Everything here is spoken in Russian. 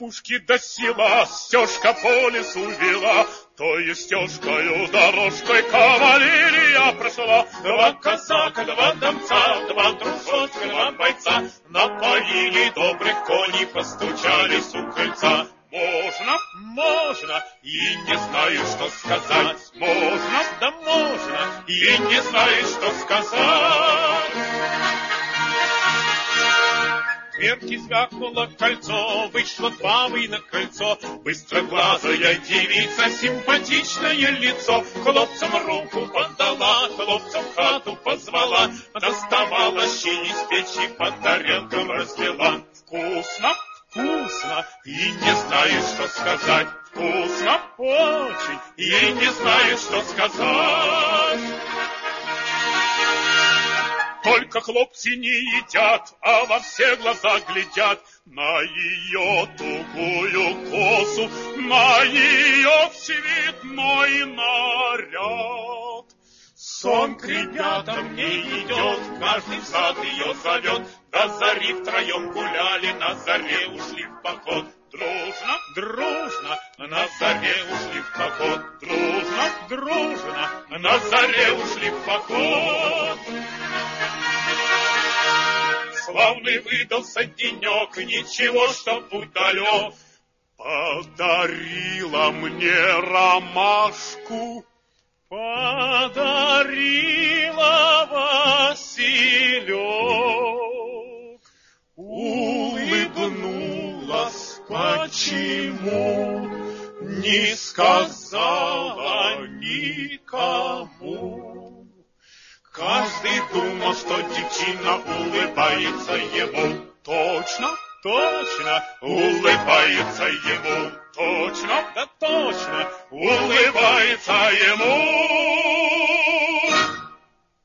опушки до села стежка по лесу вела, то есть стежкою дорожкой кавалерия прошла. Два казака, два донца, два дружочка, два бойца напоили добрых коней, постучались у крыльца. Можно, можно, и не знаю, что сказать. Можно, да можно, и не знаю, что сказать. Дверки звякнуло кольцо, вышло бабы на крыльцо. Быстроглазая девица, симпатичное лицо, хлопцам руку подала, хлопцам хату позвала, доставала щи из печи, по тарелкам разлила. Вкусно, вкусно, и не знаю, что сказать. Вкусно, очень, и не знаю, что сказать. Только хлопцы не едят, а во все глаза глядят на ее тугую косу, на ее цветной наряд. Сон к ребятам не идет, каждый в сад ее зовет. До зари втроем гуляли, на заре ушли в поход. Дружно, дружно, на заре ушли в поход. Дружно, дружно, на заре ушли в поход. Славный выдался денек, ничего, что путь далек. Подарила мне ромашку, подарила василек. Улыбнулась, почему не сказала никому. Каждый думал, что девчина улыбается ему. Точно, точно, улыбается ему. Точно, да точно, улыбается ему.